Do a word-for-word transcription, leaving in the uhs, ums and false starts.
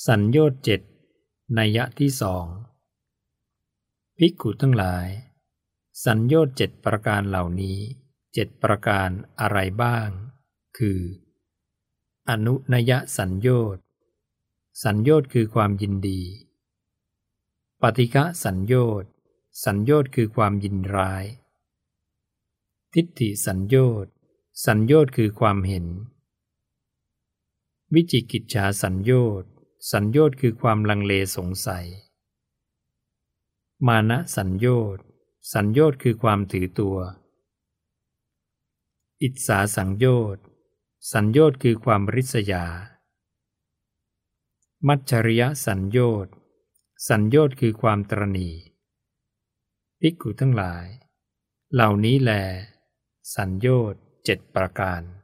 สัญโยชน์เจ็ดนัยยะที่สองภิกขุทั้งหลายสัญโยชน์เจ็ดประการเหล่านี้เจ็ดประการอะไรบ้างคืออนุนัยสัญโยชน์สัญโยชน์คือความยินดีปฏิฆะสัญโยชน์สัญโยชน์คือความยินร้ายทิฏฐิสัญโยชน์สัญโยชน์คือความเห็นวิจิกิจฉาสัญโยชน์สัญโยชน์คือความลังเลสงสัยมานะสัญโยชน์สัญโยชน์คือความถือตัวอิจฉาสัญโยชน์สัญโยชน์คือความริษยามัจฉริยสัญโยชน์สัญโยชน์คือความตระหนี่ภิกขุทั้งหลายเหล่านี้แลสัญโยชน์เจ็ดประการ